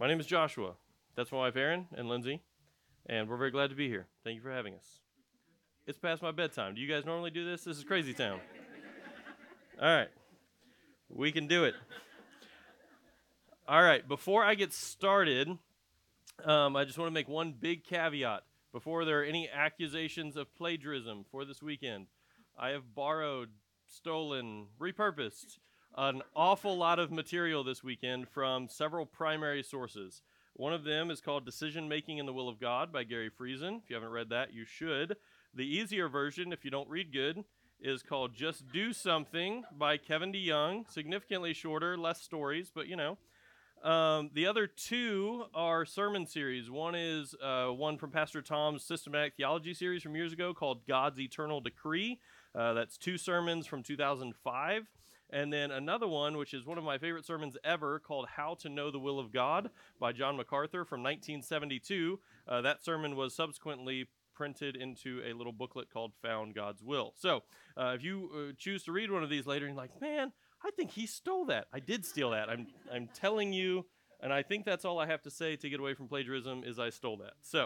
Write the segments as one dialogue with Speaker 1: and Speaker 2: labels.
Speaker 1: My name is Joshua. That's my wife, Erin, and Lindsay, and we're very glad to be here. Thank you for having us. It's past my bedtime. Do you guys normally do this? This is crazy town. All right, we can do it. All right, before I get started, I just want to make one big caveat. Before there are any accusations of plagiarism for this weekend, I have borrowed, stolen, repurposed an awful lot of material this weekend from several primary sources. One of them is called Decision Making in the Will of God by Gary Friesen. If you haven't read that, you should. The easier version, if you don't read good, is called Just Do Something by Kevin DeYoung. Significantly shorter, less stories, but you know. The other two are sermon series. One is one from Pastor Tom's systematic theology series from years ago called God's Eternal Decree. That's two sermons from 2005. And then another one, which is one of my favorite sermons ever, called How to Know the Will of God by John MacArthur from 1972. That sermon was subsequently printed into a little booklet called Found God's Will. So if you choose to read one of these later and you're like, man, I think he stole that. I did steal that. I'm telling you, and I think that's all I have to say to get away from plagiarism is I stole that. So,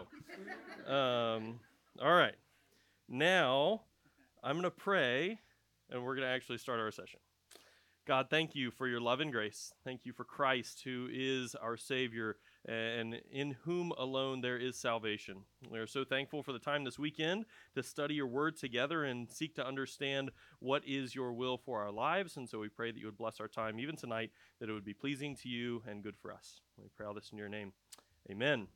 Speaker 1: all right. Now, I'm going to pray, and we're going to actually start our session. God, thank you for your love and grace. Thank you for Christ, who is our Savior, and in whom alone there is salvation. We are so thankful for the time this weekend to study your word together and seek to understand what is your will for our lives. And so we pray that you would bless our time even tonight, that it would be pleasing to you and good for us. We pray all this in your name. Amen.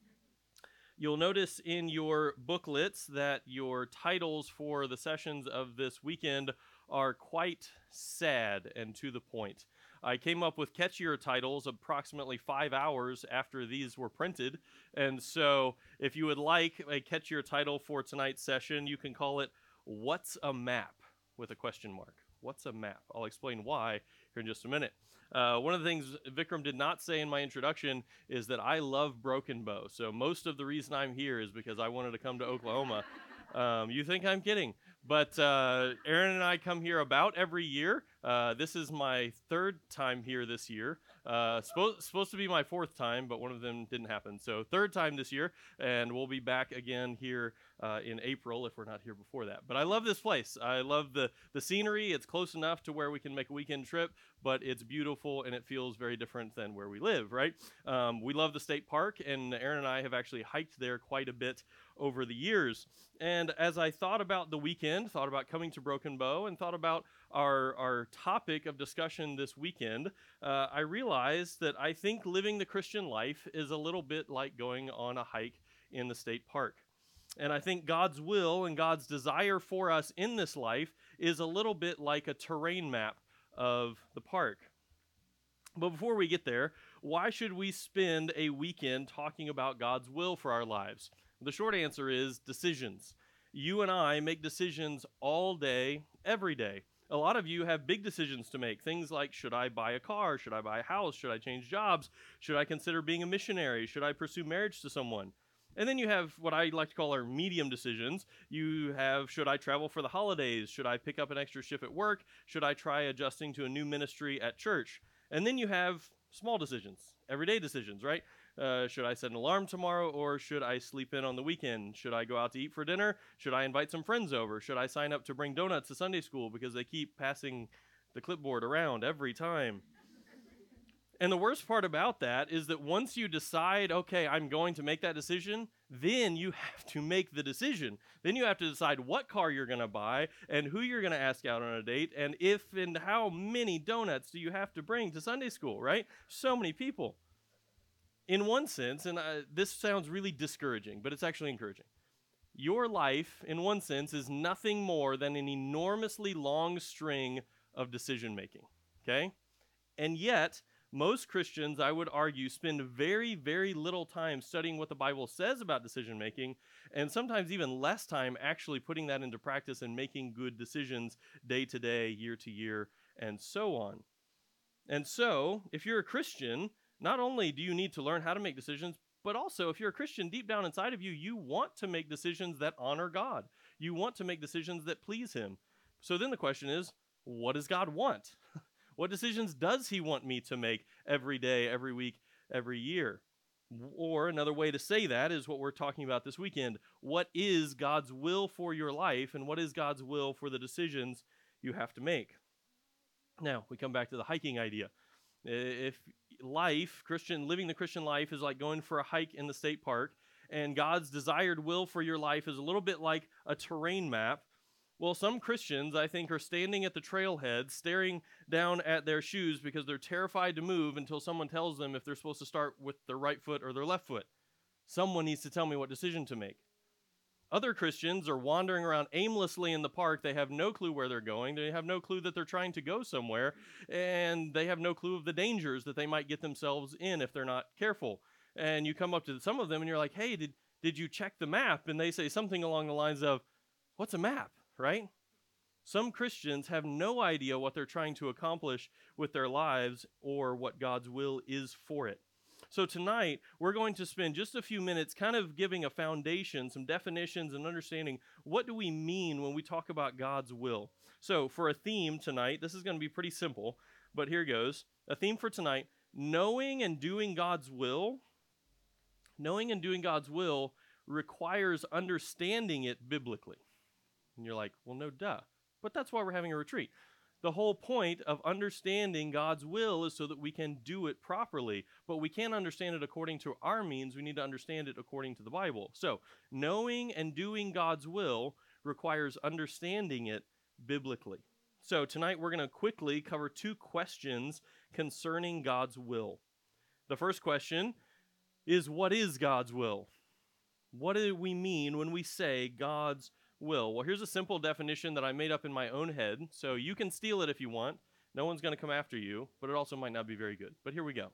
Speaker 1: You'll notice in your booklets that your titles for the sessions of this weekend are quite sad and to the point. I came up with catchier titles approximately 5 hours after these were printed, and so if you would like a catchier title for tonight's session, you can call it What's a Map? With a question mark. What's a map? I'll explain why here in just a minute. One of the things Vikram did not say in my introduction is that I love Broken Bow. So most of the reason I'm here is because I wanted to come to Oklahoma. You think I'm kidding, but Erin and I come here about every year. This is my third time here this year. Supposed to be my fourth time, but one of them didn't happen. So third time this year, and we'll be back again here in April if we're not here before that. But I love this place. I love the scenery. It's close enough to where we can make a weekend trip, but it's beautiful and it feels very different than where we live, right? We love the state park, and Erin and I have actually hiked there quite a bit over the years. And as I thought about the weekend, thought about coming to Broken Bow, and thought about our topic of discussion this weekend, I realized that I think living the Christian life is a little bit like going on a hike in the state park. And I think God's will and God's desire for us in this life is a little bit like a terrain map of the park. But before we get there, why should we spend a weekend talking about God's will for our lives? The short answer is decisions. You and I make decisions all day, every day. A lot of you have big decisions to make. Things like, should I buy a car? Should I buy a house? Should I change jobs? Should I consider being a missionary? Should I pursue marriage to someone? And then you have what I like to call our medium decisions. You have, should I travel for the holidays? Should I pick up an extra shift at work? Should I try adjusting to a new ministry at church? And then you have small decisions, everyday decisions, right? Should I set an alarm tomorrow, or should I sleep in on the weekend? Should I go out to eat for dinner? Should I invite some friends over? Should I sign up to bring donuts to Sunday school because they keep passing the clipboard around every time? And the worst part about that is that once you decide, okay, I'm going to make that decision, then you have to make the decision. Then you have to decide what car you're going to buy and who you're going to ask out on a date and if and how many donuts do you have to bring to Sunday school, right? So many people. In one sense, and this sounds really discouraging, but it's actually encouraging. Your life, in one sense, is nothing more than an enormously long string of decision making, okay? And yet, most Christians, I would argue, spend very, very little time studying what the Bible says about decision making, and sometimes even less time actually putting that into practice and making good decisions day to day, year to year, and so on. And so, if you're a Christian, not only do you need to learn how to make decisions, but also, if you're a Christian, deep down inside of you, you want to make decisions that honor God. You want to make decisions that please Him. So then the question is, what does God want? What decisions does He want me to make every day, every week, every year. Or another way to say that is what we're talking about this weekend. What is God's will for your life, and what is God's will for the decisions you have to make? Now, we come back to the hiking idea. If living the Christian life is like going for a hike in the state park, and God's desired will for your life is a little bit like a terrain map, well, some Christians, I think, are standing at the trailhead, staring down at their shoes because they're terrified to move until someone tells them if they're supposed to start with their right foot or their left foot. Someone needs to tell me what decision to make. Other Christians are wandering around aimlessly in the park. They have no clue where they're going. They have no clue that they're trying to go somewhere, and they have no clue of the dangers that they might get themselves in if they're not careful. And you come up to some of them and you're like, hey, did you check the map? And they say something along the lines of, what's a map, right? Some Christians have no idea what they're trying to accomplish with their lives or what God's will is for it. So tonight, we're going to spend just a few minutes kind of giving a foundation, some definitions, and understanding what do we mean when we talk about God's will. So for a theme tonight, this is going to be pretty simple, but here goes. A theme for tonight, knowing and doing God's will. Knowing and doing God's will requires understanding it biblically. And you're like, well, no duh. But that's why we're having a retreat. The whole point of understanding God's will is so that we can do it properly. But we can't understand it according to our means. We need to understand it according to the Bible. So, knowing and doing God's will requires understanding it biblically. So, tonight we're going to quickly cover 2 questions concerning God's will. The first question is, what is God's will? What do we mean when we say God's will? Well, here's a simple definition that I made up in my own head, so you can steal it if you want. No one's going to come after you, but it also might not be very good. But here we go.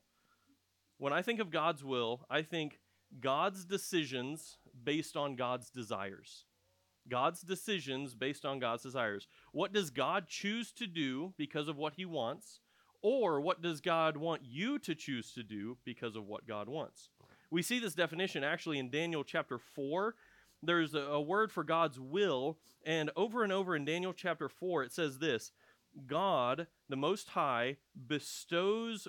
Speaker 1: When I think of God's will, I think God's decisions based on God's desires. God's decisions based on God's desires. What does God choose to do because of what he wants? Or what does God want you to choose to do because of what God wants? We see this definition actually in Daniel chapter 4. There's a word for God's will, and over in Daniel chapter 4, it says this: God, the Most High, bestows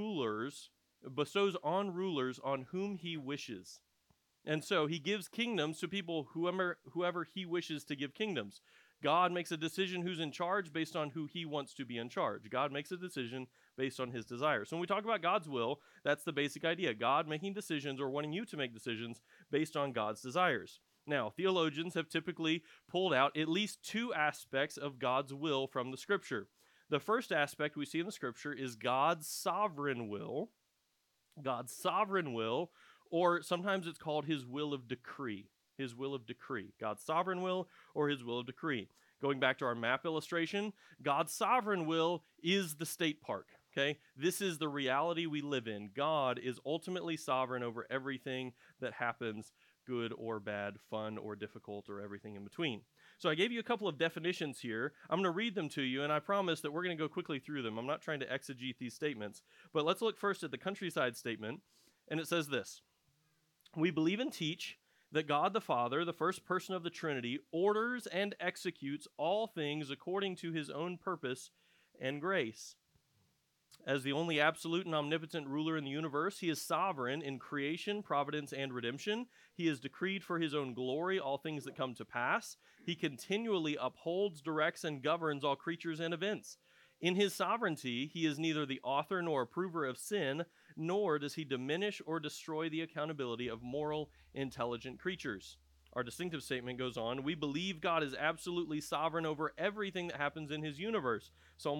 Speaker 1: on rulers on whom he wishes. And so he gives kingdoms to people whoever he wishes to give kingdoms. God makes a decision who's in charge based on who he wants to be in charge. God makes a decision based on his desires. So when we talk about God's will, that's the basic idea. God making decisions or wanting you to make decisions based on God's desires. Now, theologians have typically pulled out at least 2 aspects of God's will from the Scripture. The first aspect we see in the Scripture is God's sovereign will. God's sovereign will, or sometimes it's called his will of decree. His will of decree. God's sovereign will or his will of decree. Going back to our map illustration, God's sovereign will is the state park. Okay? This is the reality we live in. God is ultimately sovereign over everything that happens, good or bad, fun or difficult, or everything in between. So I gave you a couple of definitions here. I'm going to read them to you, and I promise that we're going to go quickly through them. I'm not trying to exegete these statements. But let's look first at the countryside statement, and it says this: we believe and teach that God the Father, the first person of the Trinity, orders and executes all things according to his own purpose and grace. As the only absolute and omnipotent ruler in the universe, he is sovereign in creation, providence, and redemption. He has decreed for his own glory all things that come to pass. He continually upholds, directs, and governs all creatures and events. In his sovereignty, he is neither the author nor approver of sin, nor does he diminish or destroy the accountability of moral, intelligent creatures. Our distinctive statement goes on: we believe God is absolutely sovereign over everything that happens in his universe. Psalm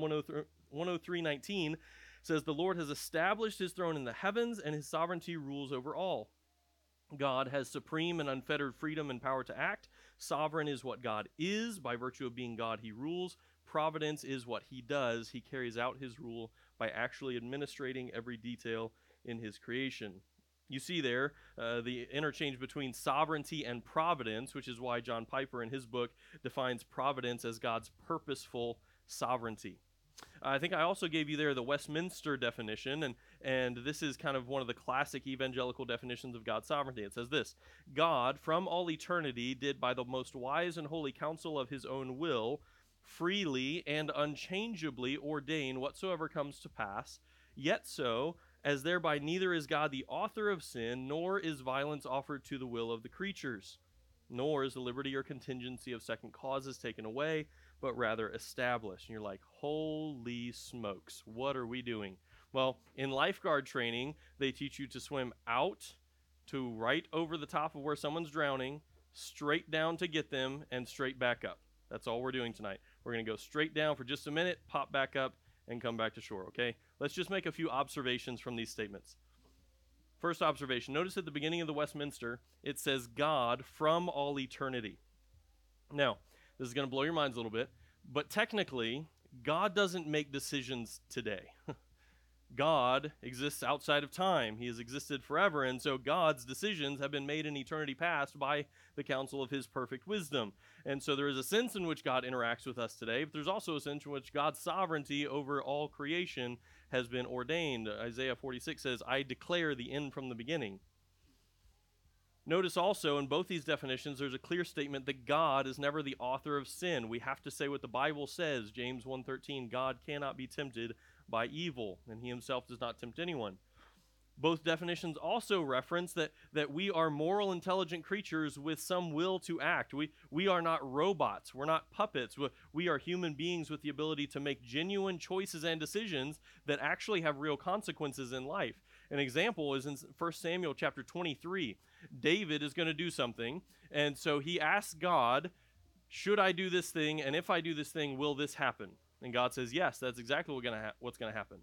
Speaker 1: 103:19 says, the Lord has established his throne in the heavens, and his sovereignty rules over all. God has supreme and unfettered freedom and power to act. Sovereign is what God is. By virtue of being God, he rules. Providence is what he does. He carries out his rule by actually administrating every detail in his creation. You see there the interchange between sovereignty and providence, which is why John Piper in his book defines providence as God's purposeful sovereignty. I think I also gave you there the Westminster definition, and this is kind of one of the classic evangelical definitions of God's sovereignty. It says this: God, from all eternity, did by the most wise and holy counsel of his own will, freely and unchangeably ordain whatsoever comes to pass, yet so, as thereby neither is God the author of sin, nor is violence offered to the will of the creatures, nor is the liberty or contingency of second causes taken away, but rather established. And you're like, holy smokes, what are we doing? Well, in lifeguard training, they teach you to swim out to right over the top of where someone's drowning, straight down to get them, and straight back up. That's all we're doing tonight. We're going to go straight down for just a minute, pop back up, and come back to shore, okay? Let's just make a few observations from these statements. First observation, notice at the beginning of the Westminster, it says God from all eternity. Now, this is going to blow your minds a little bit, but technically, God doesn't make decisions today. God exists outside of time. He has existed forever, and so God's decisions have been made in eternity past by the counsel of his perfect wisdom. And so there is a sense in which God interacts with us today, but there's also a sense in which God's sovereignty over all creation has been ordained. Isaiah 46 says, I declare the end from the beginning. Notice also in both these definitions, there's a clear statement that God is never the author of sin. We have to say what the Bible says. James 1:13, God cannot be tempted by evil, and he himself does not tempt anyone. Both definitions also reference that we are moral, intelligent creatures with some will to act. We are not robots. We're not puppets. We are human beings with the ability to make genuine choices and decisions that actually have real consequences in life. An example is in 1 Samuel chapter 23. David is going to do something, and so he asks God, should I do this thing, and if I do this thing, will this happen? And God says, yes, that's exactly what's going to happen.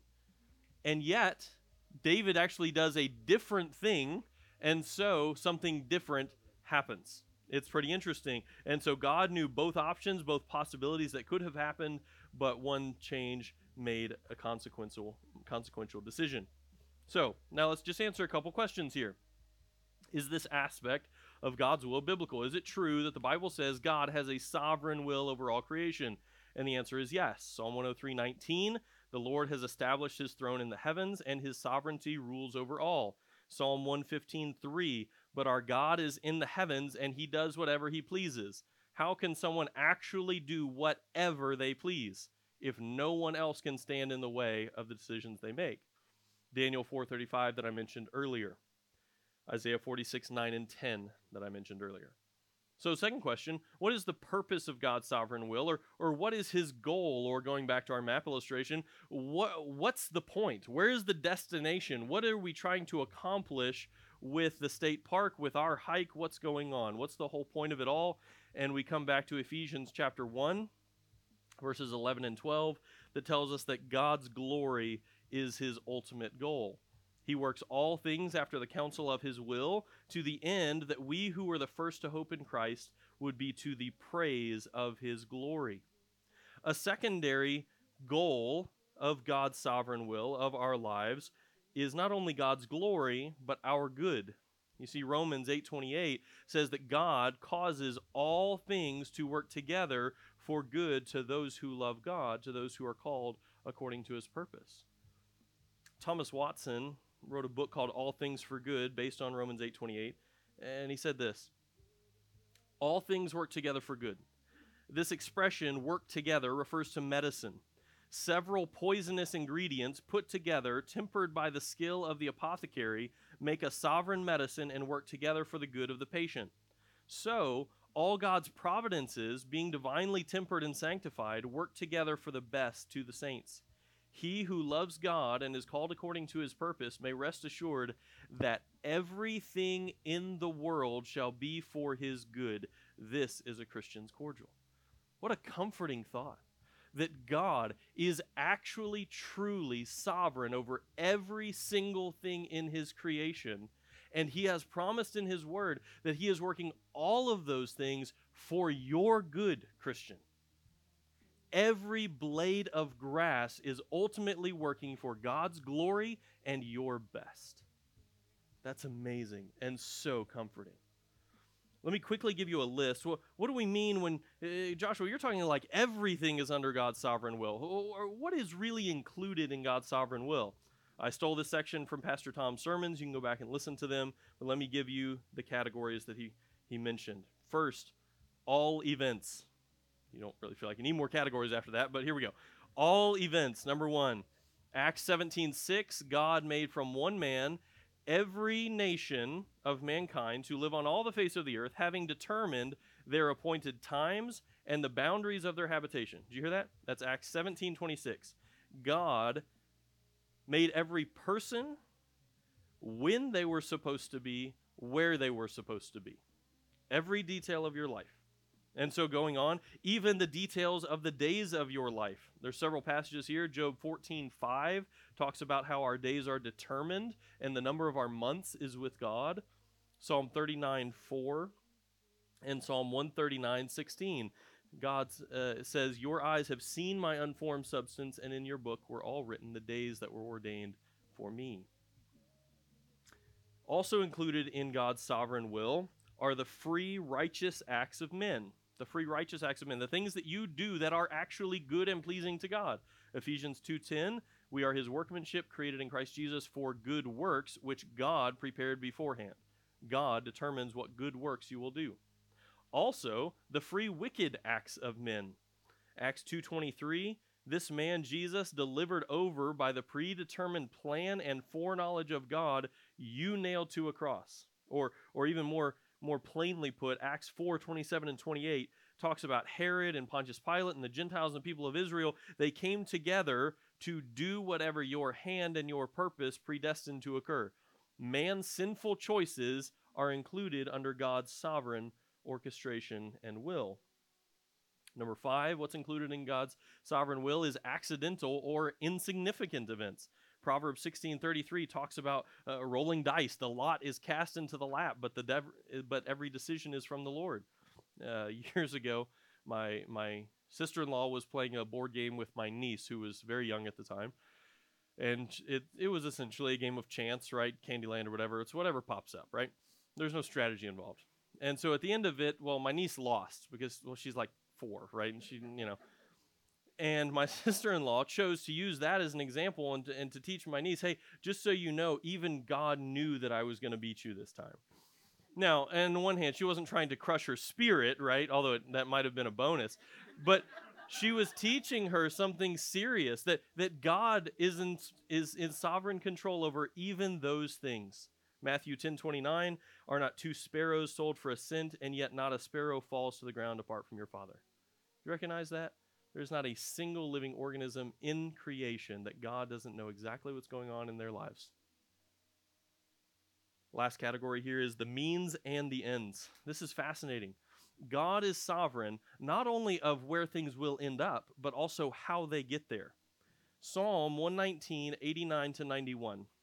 Speaker 1: And yet, David actually does a different thing, and so something different happens. It's pretty interesting. And so God knew both options, both possibilities that could have happened, but one change made a consequential decision. So now let's just answer a couple questions here. Is this aspect of God's will biblical? Is it true that the Bible says God has a sovereign will over all creation? And the answer is yes. Psalm 103:19, the Lord has established his throne in the heavens, and his sovereignty rules over all. Psalm 115:3, but our God is in the heavens, and he does whatever he pleases. How can someone actually do whatever they please if no one else can stand in the way of the decisions they make? Daniel 4:35 that I mentioned earlier. Isaiah 46:9 and 10 that I mentioned earlier. So second question, what is the purpose of God's sovereign will, or what is his goal? Or going back to our map illustration, what's the point? Where is the destination? What are we trying to accomplish with the state park, with our hike? What's going on? What's the whole point of it all? And we come back to Ephesians chapter 1, verses 11 and 12, that tells us that God's glory is his ultimate goal. He works all things after the counsel of his will, to the end that we who were the first to hope in Christ would be to the praise of his glory. A secondary goal of God's sovereign will of our lives is not only God's glory, but our good. You see, Romans 8:28 says that God causes all things to work together for good to those who love God, to those who are called according to his purpose. Thomas Watson wrote a book called All Things for Good based on Romans 8:28, and he said this: all things work together for good. This expression, work together, refers to medicine. Several poisonous ingredients put together, tempered by the skill of the apothecary, make a sovereign medicine and work together for the good of the patient. So, all God's providences, being divinely tempered and sanctified, work together for the best to the saints. He who loves God and is called according to his purpose may rest assured that everything in the world shall be for his good. This is a Christian's cordial. What a comforting thought, that God is actually truly sovereign over every single thing in his creation, and he has promised in his word that he is working all of those things for your good, Christian. Every blade of grass is ultimately working for God's glory and your best. That's amazing and so comforting. Let me quickly give you a list. What do we mean when, Joshua, you're talking like everything is under God's sovereign will? Or what is really included in God's sovereign will? I stole this section from Pastor Tom's sermons. You can go back and listen to them. But let me give you the categories that he mentioned. First, all events. You don't really feel like you need more categories after that, but here we go. All events. Number one, Acts 17:6, God made from one man every nation of mankind to live on all the face of the earth, having determined their appointed times and the boundaries of their habitation. Did you hear that? That's Acts 17:26. God made every person when they were supposed to be, where they were supposed to be. Every detail of your life. And so going on, even the details of the days of your life. There's several passages here. Job 14:5 talks about how our days are determined and the number of our months is with God. Psalm 39:4 and Psalm 139:16. God says, your eyes have seen my unformed substance, and in your book were all written the days that were ordained for me. Also included in God's sovereign will are the free, righteous acts of men. The free, righteous acts of men. The things that you do that are actually good and pleasing to God. Ephesians 2:10, we are his workmanship created in Christ Jesus for good works, which God prepared beforehand. God determines what good works you will do. Also, the free, wicked acts of men. Acts 2:23, this man Jesus, delivered over by the predetermined plan and foreknowledge of God, you nailed to a cross. Or even more plainly put, Acts 4:27 and 28 talks about Herod and Pontius Pilate and the Gentiles and people of Israel. They came together to do whatever your hand and your purpose predestined to occur. Man's sinful choices are included under God's sovereign orchestration and will. Number 5, what's included in God's sovereign will is accidental or insignificant events. Proverbs 16:33 talks about rolling dice. The lot is cast into the lap, but every decision is from the Lord. Years ago, my sister-in-law was playing a board game with my niece, who was very young at the time. And it was essentially a game of chance, right? Candyland or whatever. It's whatever pops up, right? There's no strategy involved. And so at the end of it, my niece lost because, she's like 4, right? And she, and my sister-in-law chose to use that as an example and to teach my niece, hey, just so you know, even God knew that I was going to beat you this time. Now, on the one hand, she wasn't trying to crush her spirit, right? Although that might have been a bonus. But she was teaching her something serious, that God is in sovereign control over even those things. Matthew 10:29, are not 2 sparrows sold for a cent, and yet not a sparrow falls to the ground apart from your Father. You recognize that? There's not a single living organism in creation that God doesn't know exactly what's going on in their lives. Last category here is the means and the ends. This is fascinating. God is sovereign not only of where things will end up, but also how they get there. Psalm 119:89-91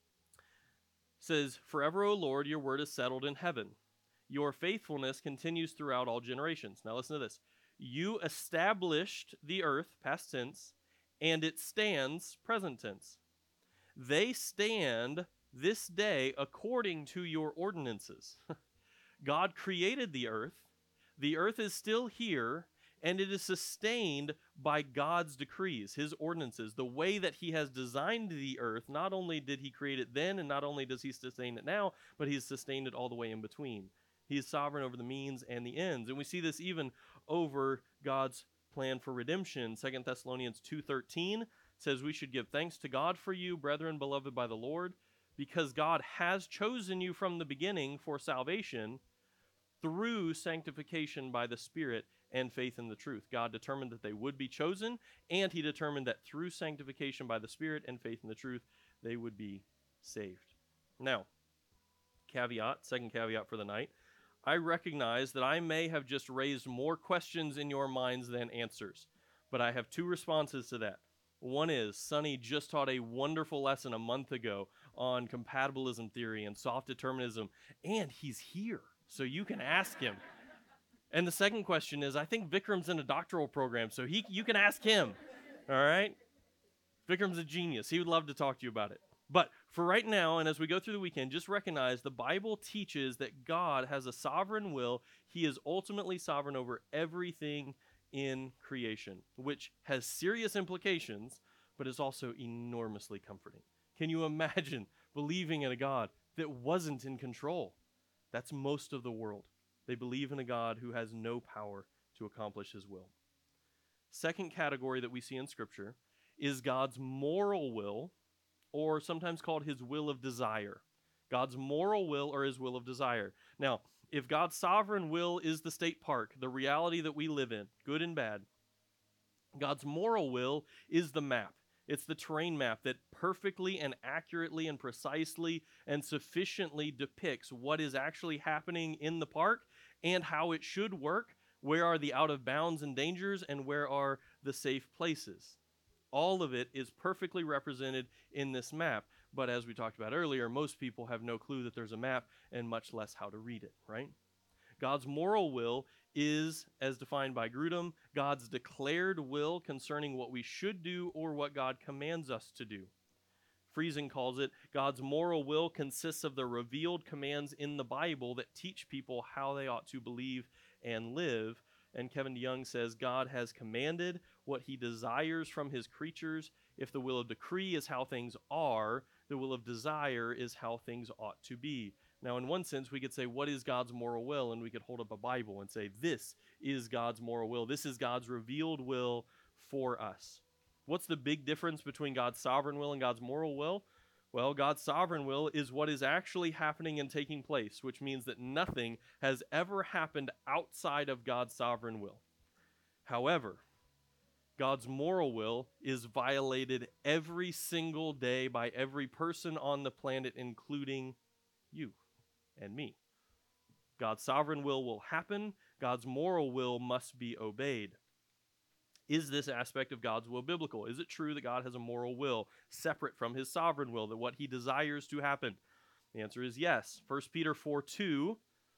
Speaker 1: says, forever, O Lord, your word is settled in heaven. Your faithfulness continues throughout all generations. Now listen to this. You established the earth, past tense, and it stands, present tense. They stand this day according to your ordinances. God created the earth. The earth is still here, and it is sustained by God's decrees, his ordinances, the way that he has designed the earth. Not only did he create it then, and not only does he sustain it now, but he's sustained it all the way in between. He is sovereign over the means and the ends. And we see this even over God's plan for redemption. 2 Thessalonians 2:13 says we should give thanks to God for you, brethren, beloved by the Lord, because God has chosen you from the beginning for salvation through sanctification by the Spirit and faith in the truth. God determined that they would be chosen, and he determined that through sanctification by the Spirit and faith in the truth, they would be saved. Now, second caveat for the night, I recognize that I may have just raised more questions in your minds than answers, but I have 2 responses to that. One is, Sonny just taught a wonderful lesson a month ago on compatibilism theory and soft determinism, and he's here, so you can ask him. And the second question is, I think Vikram's in a doctoral program, so you can ask him, all right? Vikram's a genius. He would love to talk to you about it. But for right now, and as we go through the weekend, just recognize the Bible teaches that God has a sovereign will. He is ultimately sovereign over everything in creation, which has serious implications, but is also enormously comforting. Can you imagine believing in a God that wasn't in control? That's most of the world. They believe in a God who has no power to accomplish his will. Second category that we see in Scripture is God's moral will, or sometimes called his will of desire. God's moral will or his will of desire. Now, if God's sovereign will is the state park, the reality that we live in, good and bad, God's moral will is the map. It's the terrain map that perfectly and accurately and precisely and sufficiently depicts what is actually happening in the park and how it should work. Where are the out of bounds and dangers, and where are the safe places? All of it is perfectly represented in this map. But as we talked about earlier, most people have no clue that there's a map and much less how to read it, right? God's moral will is, as defined by Grudem, God's declared will concerning what we should do or what God commands us to do. Friesen calls it, God's moral will consists of the revealed commands in the Bible that teach people how they ought to believe and live. And Kevin DeYoung says, God has commanded what he desires from his creatures. If the will of decree is how things are, the will of desire is how things ought to be. Now, in one sense, we could say, what is God's moral will? And we could hold up a Bible and say, this is God's moral will. This is God's revealed will for us. What's the big difference between God's sovereign will and God's moral will? Well, God's sovereign will is what is actually happening and taking place, which means that nothing has ever happened outside of God's sovereign will. However, God's moral will is violated every single day by every person on the planet, including you and me. God's sovereign will happen. God's moral will must be obeyed. Is this aspect of God's will biblical? Is it true that God has a moral will separate from his sovereign will, that what he desires to happen? The answer is yes. 1 Peter 4:2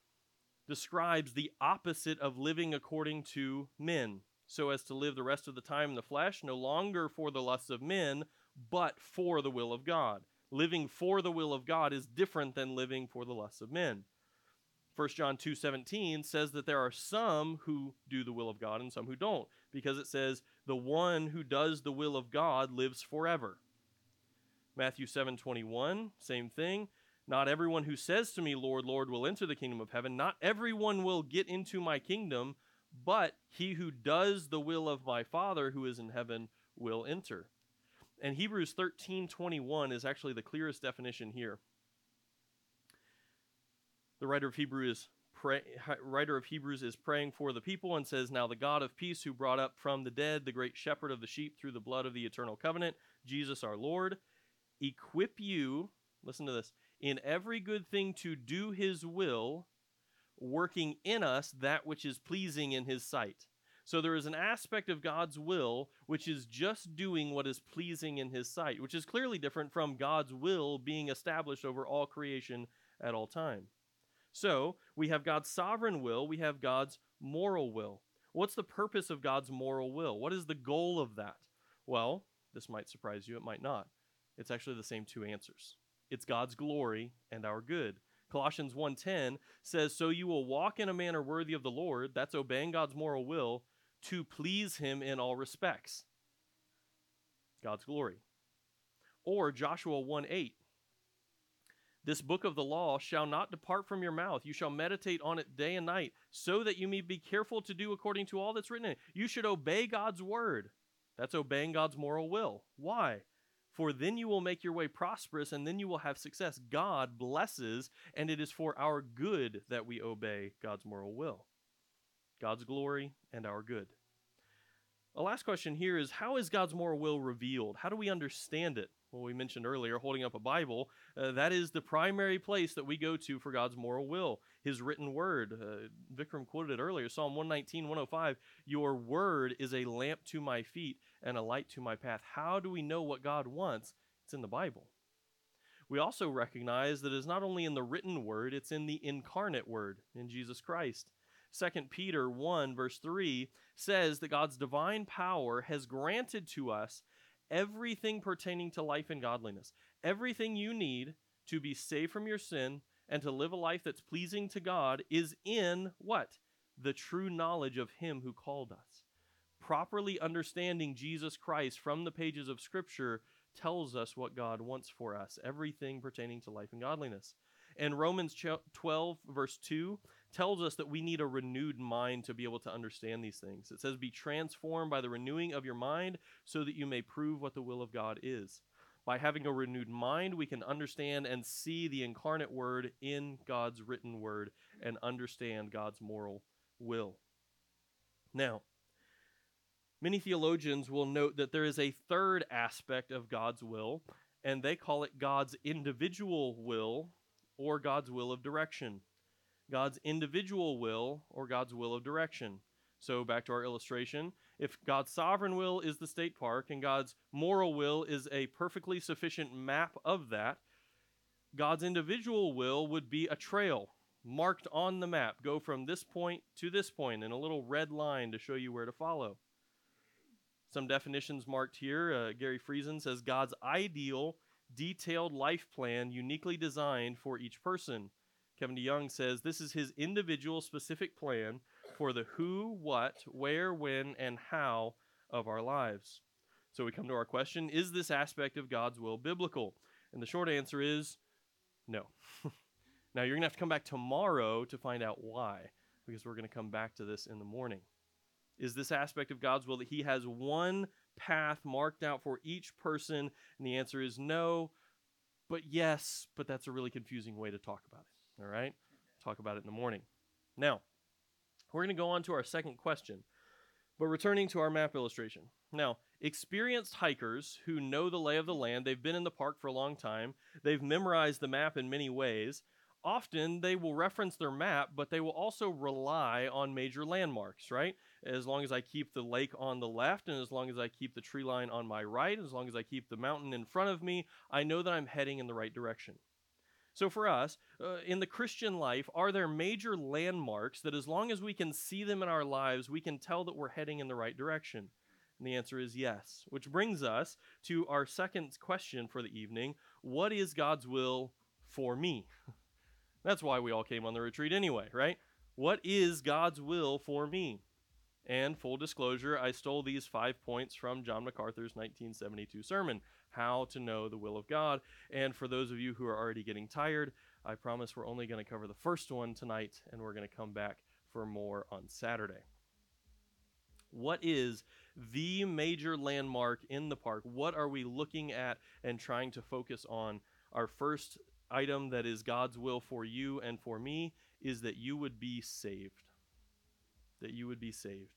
Speaker 1: describes the opposite of living according to men, so as to live the rest of the time in the flesh, no longer for the lusts of men, but for the will of God. Living for the will of God is different than living for the lusts of men. 1 John 2:17 says that there are some who do the will of God and some who don't, because it says, the one who does the will of God lives forever. Matthew 7:21, same thing. Not everyone who says to me, Lord, Lord, will enter the kingdom of heaven. Not everyone will get into my kingdom, but he who does the will of my Father who is in heaven will enter. And Hebrews 13:21 is actually the clearest definition here. The writer of Hebrews is praying for the people and says, now the God of peace who brought up from the dead the great shepherd of the sheep through the blood of the eternal covenant, Jesus our Lord, equip you, listen to this, in every good thing to do his will, working in us that which is pleasing in his sight. So there is an aspect of God's will which is just doing what is pleasing in his sight, which is clearly different from God's will being established over all creation at all time. So we have God's sovereign will, we have God's moral will. What's the purpose of God's moral will? What is the goal of that? Well, this might surprise you, it might not. It's actually the same two answers. It's God's glory and our good. Colossians 1:10 says, so you will walk in a manner worthy of the Lord, that's obeying God's moral will, to please him in all respects. God's glory. Or Joshua 1:8. This book of the law shall not depart from your mouth. You shall meditate on it day and night, so that you may be careful to do according to all that's written in it. You should obey God's word. That's obeying God's moral will. Why? For then you will make your way prosperous, and then you will have success. God blesses, and it is for our good that we obey God's moral will. God's glory and our good. The last question here is, how is God's moral will revealed? How do we understand it? Well, we mentioned earlier, holding up a Bible, that is the primary place that we go to for God's moral will, his written word. Vikram quoted it earlier, Psalm 119:105, your word is a lamp to my feet and a light to my path. How do we know what God wants? It's in the Bible. We also recognize that it's not only in the written word, it's in the incarnate word, in Jesus Christ. 2 Peter 1 verse 3 says that God's divine power has granted to us everything pertaining to life and godliness. Everything you need to be saved from your sin and to live a life that's pleasing to God is in what? The true knowledge of him who called us. Properly understanding Jesus Christ from the pages of Scripture tells us what God wants for us. Everything pertaining to life and godliness. And Romans 12 verse 2 tells us that we need a renewed mind to be able to understand these things. It says, be transformed by the renewing of your mind so that you may prove what the will of God is. By having a renewed mind, we can understand and see the incarnate word in God's written word and understand God's moral will. Now, many theologians will note that there is a third aspect of God's will, and they call it God's individual will or God's will of direction. God's individual will or God's will of direction. So back to our illustration, if God's sovereign will is the state park and God's moral will is a perfectly sufficient map of that, God's individual will would be a trail marked on the map. Go from this point to this point in a little red line to show you where to follow. Some definitions marked here. Gary Friesen says God's ideal, detailed life plan uniquely designed for each person. Kevin DeYoung says this is his individual specific plan for the who, what, where, when, and how of our lives. So we come to our question, is this aspect of God's will biblical? And the short answer is no. Now you're going to have to come back tomorrow to find out why, because we're going to come back to this in the morning. Is this aspect of God's will that he has one path marked out for each person? And the answer is no, but yes, but that's a really confusing way to talk about it. All right? Talk about it in the morning. Now, we're going to go on to our second question, but returning to our map illustration. Now, experienced hikers who know the lay of the land, they've been in the park for a long time, they've memorized the map in many ways. Often they will reference their map, but they will also rely on major landmarks, right? As long as I keep the lake on the left, and as long as I keep the tree line on my right, as long as I keep the mountain in front of me, I know that I'm heading in the right direction. So for us, in the Christian life, are there major landmarks that as long as we can see them in our lives, we can tell that we're heading in the right direction? And the answer is yes, which brings us to our second question for the evening. What is God's will for me? That's why we all came on the retreat anyway, right? What is God's will for me? And full disclosure, I stole these 5 points from John MacArthur's 1972 sermon, How to Know the Will of God. And for those of you who are already getting tired, I promise we're only going to cover the first one tonight, and we're going to come back for more on Saturday. What is the major landmark in the park? What are we looking at and trying to focus on? Our first item that is God's will for you and for me is that you would be saved. That you would be saved.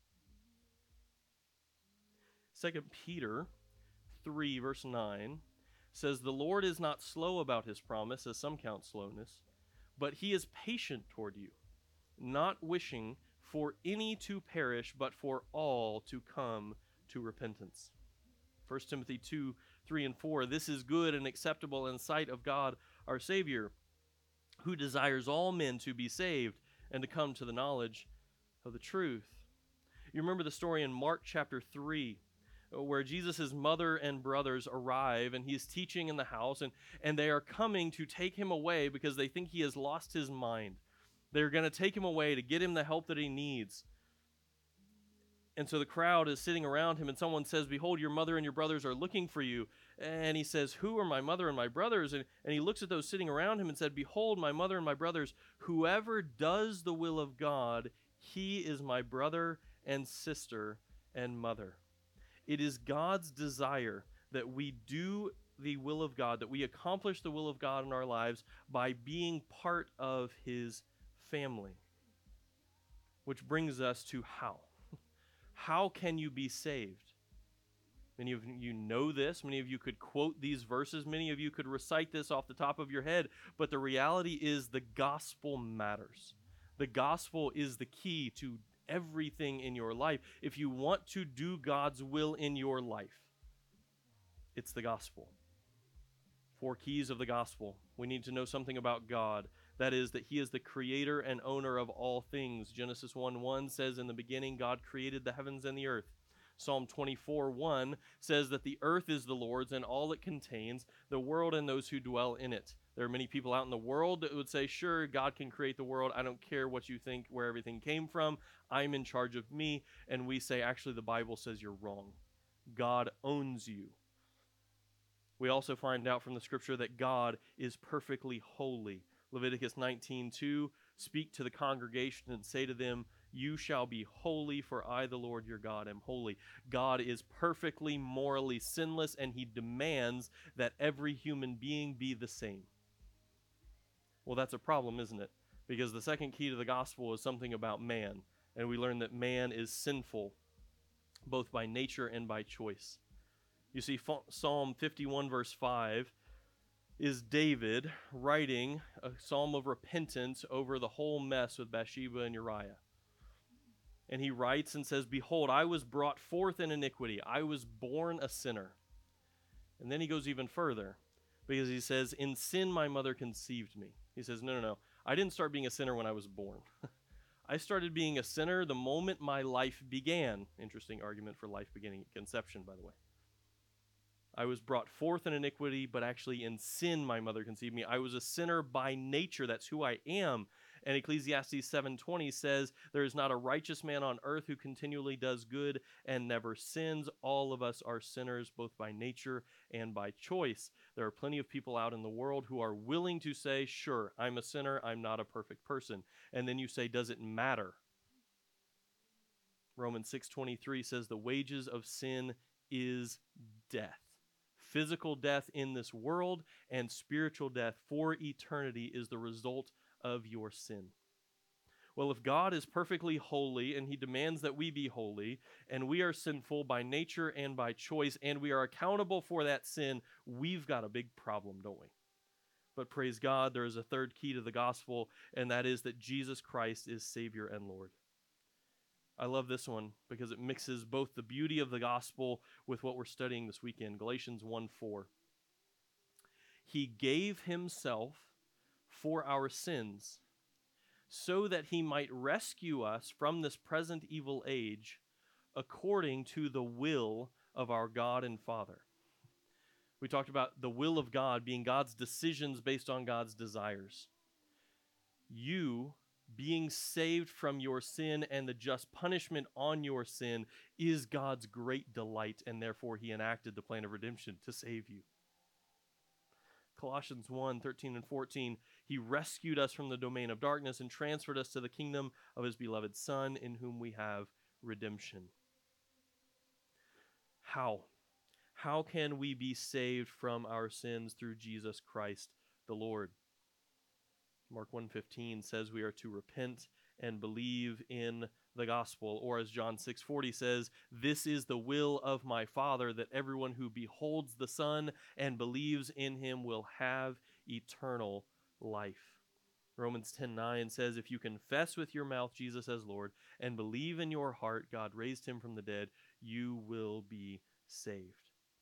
Speaker 1: 2 Peter 3 verse 9 says, the Lord is not slow about his promise, as some count slowness, but he is patient toward you, not wishing for any to perish, but for all to come to repentance. 1 Timothy 2, 3 and 4, this is good and acceptable in sight of God our Savior, who desires all men to be saved and to come to the knowledge of the truth. You remember the story in Mark chapter 3, where Jesus' mother and brothers arrive, and he's teaching in the house, and they are coming to take him away because they think he has lost his mind. They're going to take him away to get him the help that he needs. And so the crowd is sitting around him, and someone says, behold, your mother and your brothers are looking for you. And he says, who are my mother and my brothers? And he looks at those sitting around him and said, behold, my mother and my brothers, whoever does the will of God, he is my brother and sister and mother. It is God's desire that we do the will of God, that we accomplish the will of God in our lives by being part of his family. Which brings us to how. How can you be saved? Many of you know this. Many of you could quote these verses. Many of you could recite this off the top of your head. But the reality is the gospel matters. The gospel is the key to everything in your life. If you want to do God's will in your life, it's the gospel. 4 keys of the gospel. We need to know something about God. That is, that he is the creator and owner of all things. Genesis 1:1 says, in the beginning, God created the heavens and the earth. Psalm 24:1 says that the earth is the Lord's and all it contains, the world and those who dwell in it. There are many people out in the world that would say, sure, God can create the world. I don't care what you think, where everything came from. I'm in charge of me. And we say, actually, the Bible says you're wrong. God owns you. We also find out from the scripture that God is perfectly holy. Leviticus 19:2, speak to the congregation and say to them, you shall be holy, for I, the Lord your God, am holy. God is perfectly morally sinless, and he demands that every human being be the same. Well, that's a problem, isn't it? Because the second key to the gospel is something about man, and we learn that man is sinful, both by nature and by choice. You see, Psalm 51 verse 5 is David writing a psalm of repentance over the whole mess with Bathsheba and Uriah. And he writes and says, behold, I was brought forth in iniquity. I was born a sinner. And then he goes even further, because he says, in sin my mother conceived me. He says, no. I didn't start being a sinner when I was born. I started being a sinner the moment my life began. Interesting argument for life beginning at conception, by the way. I was brought forth in iniquity, but actually in sin my mother conceived me. I was a sinner by nature. That's who I am. And Ecclesiastes 7:20 says, there is not a righteous man on earth who continually does good and never sins. All of us are sinners, both by nature and by choice. There are plenty of people out in the world who are willing to say, sure, I'm a sinner, I'm not a perfect person. And then you say, does it matter? Romans 6:23 says, the wages of sin is death. Physical death in this world and spiritual death for eternity is the result of your sin. Well, if God is perfectly holy and he demands that we be holy, and we are sinful by nature and by choice, and we are accountable for that sin, we've got a big problem, don't we? But praise God, there is a third key to the gospel, and that is that Jesus Christ is Savior and Lord. I love this one because it mixes both the beauty of the gospel with what we're studying this weekend. Galatians 1:4. He gave himself for our sins so that he might rescue us from this present evil age according to the will of our God and Father. We talked about the will of God being God's decisions based on God's desires. You being saved from your sin and the just punishment on your sin is God's great delight, and therefore he enacted the plan of redemption to save you. Colossians 1:13 and 14, he rescued us from the domain of darkness and transferred us to the kingdom of his beloved Son, in whom we have redemption. How? How can we be saved from our sins through Jesus Christ the Lord? Mark 1:15 says we are to repent and believe in the gospel. Or as John 6:40 says, this is the will of my Father, that everyone who beholds the Son and believes in him will have eternal life. Romans 10:9 says, if you confess with your mouth Jesus as Lord and believe in your heart God raised him from the dead, you will be saved.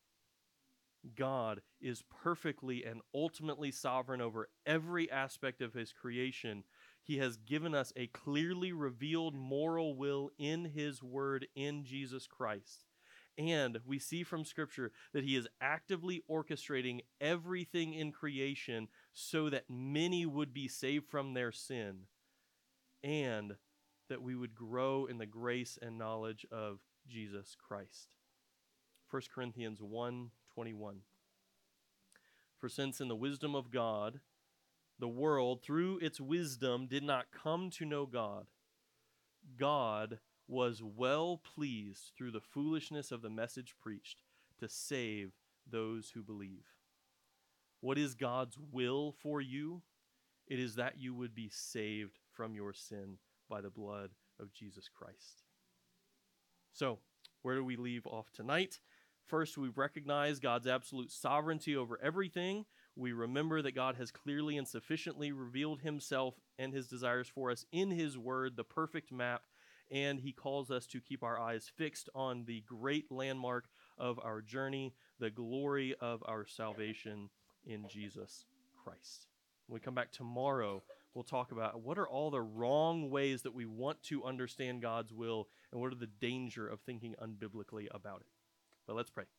Speaker 1: God is perfectly and ultimately sovereign over every aspect of his creation. He has given us a clearly revealed moral will in his word in Jesus Christ. And we see from Scripture that he is actively orchestrating everything in creation so that many would be saved from their sin and that we would grow in the grace and knowledge of Jesus Christ. 1 Corinthians 1:21. For since in the wisdom of God, the world, through its wisdom, did not come to know God, God was well pleased through the foolishness of the message preached to save those who believe. What is God's will for you? It is that you would be saved from your sin by the blood of Jesus Christ. So, where do we leave off tonight? First, we recognize God's absolute sovereignty over everything. We remember that God has clearly and sufficiently revealed himself and his desires for us in his word, the perfect map, and he calls us to keep our eyes fixed on the great landmark of our journey, the glory of our salvation in Jesus Christ. When we come back tomorrow, we'll talk about what are all the wrong ways that we want to understand God's will and what are the danger of thinking unbiblically about it. But let's pray.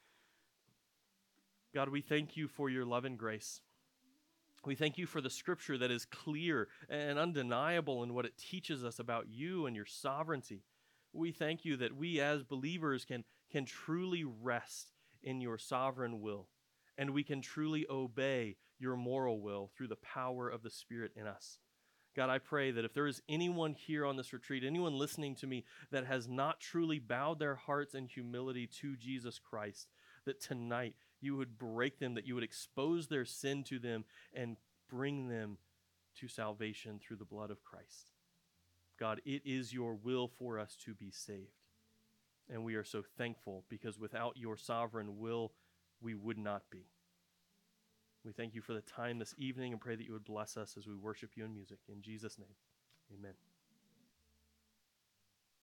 Speaker 1: God, we thank you for your love and grace. We thank you for the scripture that is clear and undeniable in what it teaches us about you and your sovereignty. We thank you that we as believers can truly rest in your sovereign will, and we can truly obey your moral will through the power of the Spirit in us. God, I pray that if there is anyone here on this retreat, anyone listening to me that has not truly bowed their hearts in humility to Jesus Christ, that tonight you would break them, that you would expose their sin to them and bring them to salvation through the blood of Christ. God, it is your will for us to be saved. And we are so thankful because without your sovereign will, we would not be. We thank you for the time this evening and pray that you would bless us as we worship you in music. In Jesus' name, amen.